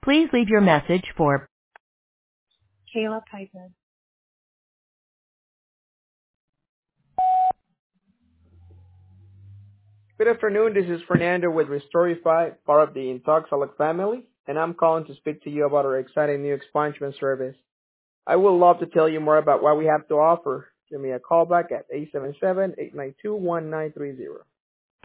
Please leave your message for Kayla Piper. Good afternoon. This is Fernando with Restorify, part of the Intoxalec family, and I'm calling to speak to you about our exciting new expungement service. I would love to tell you more about what we have to offer. Give me a call back at 877-892-1930.